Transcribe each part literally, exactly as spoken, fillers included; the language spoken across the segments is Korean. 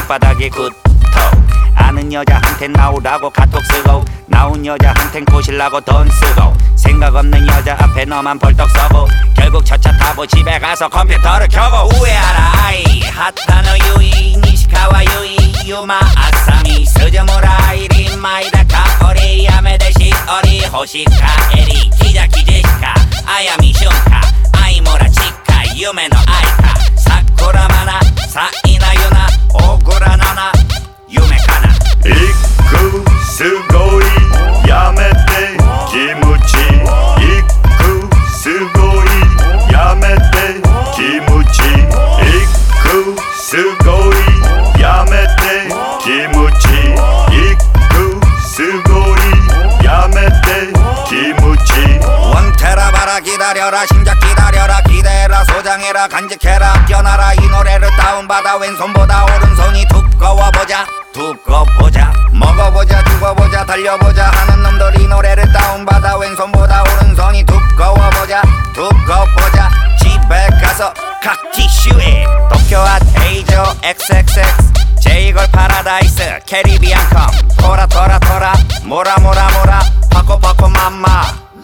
손바닥에 굿톡 아는 여자한텐 나오라고 카톡 쓰고 나온 여자한텐 꼬실라고 돈 쓰고 생각 없는 여자 앞에 너만 벌떡 서고 결국 첫차 타고 집에 가서 컴퓨터를 켜고 우에하라 아이 핫하노 유이 니시카와 유이 유마 아사미 스즈무라 이리 마이다 카오리 야메데시 어리 호시카 에리 기자 기제시카 아야미 슌카 아이모라 치카 유메노 아이카 사쿠라 마나 사이나 유나 오구라 나나 유메 카나 이쿠 스고이 야메테 키무치 이쿠 스고이 야메테 키무치 이쿠 스고이 야메테 키무치 이쿠 스고이 야메테 키무치 원테라바라 기다려라 심작 기다려라 기대해라 소장해라 간직해라 뛰어나라 이 노래를 다운받아 왼손보다 오른손이 두꺼워보자 두꺼보자 먹어보자 죽어보자 달려보자 하는 놈들이 노래를 다운받아 왼손보다 오른손이 두꺼워보자 두꺼보자 집에 가서 칵티슈에 도쿄와 테이저 엑스엑스엑스 제이걸 파라다이스 캐리비안 컴 토라 토라 토라 모라 모라 모라 파코 파코 맘마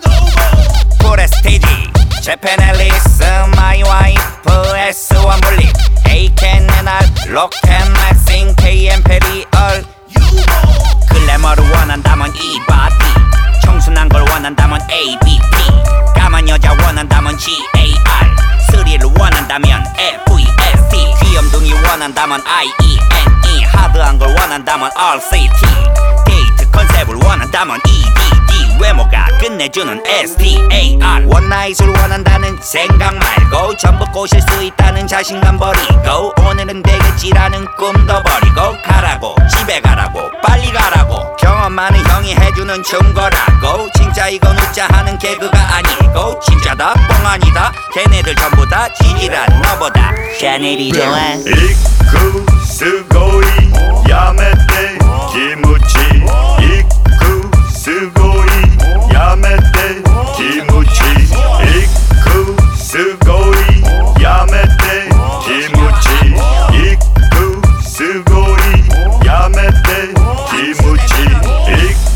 프레스티지 재팬 앨리스 마이 와이프 에스원 물리 에이켄에날 록앤 맥싱 케이엠 페리얼 글래머를 원한다면 이 바디 청순한 걸 원한다면 에이비피 까만 여자 원한다면 지에이알 스릴을 원한다면 에프이에스티 귀염둥이 원한다면 아이이엔이 하드한 걸 원한다면 알씨티 데이트 컨셉을 원한다면 이디디 외모가 끝내주는 에스티에이알 원나잇을 원한다는 생각 말고 전부 꼬실 수 있다는 자신감 버리고 오늘은 되겠지라는 꿈도 버리고 가라고 집에 가라고 빨리 가라고 경험 많은 형이 해주는 충고라고 진짜 이건 웃자 하는 개그가 아니고 진짜다 뻥 아니다 걔네들 전부 다 지지란 너보다 샤넬이 좋아 이쿠 스고이 야메테 키무치 이쿠 스고이 야메테 키무치 이쿠 스고이 야메테 키무치 이쿠 스고이 야메테 키무치